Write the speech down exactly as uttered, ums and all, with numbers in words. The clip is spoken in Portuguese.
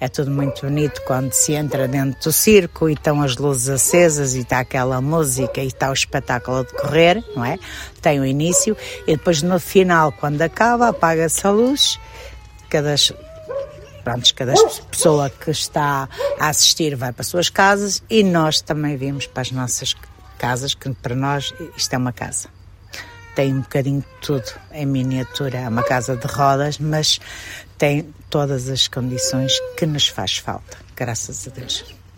é tudo muito bonito quando se entra dentro do circo e estão as luzes acesas e está aquela música e está o espetáculo a decorrer, não é? Tem o início e depois no final, quando acaba, apaga-se a luz, cada, pronto, cada pessoa que está a assistir vai para as suas casas e nós também vimos para as nossas casas, que para nós isto é uma casa. Tem um bocadinho de tudo em miniatura, é uma casa de rodas, mas tem todas as condições que nos faz falta, graças a Deus.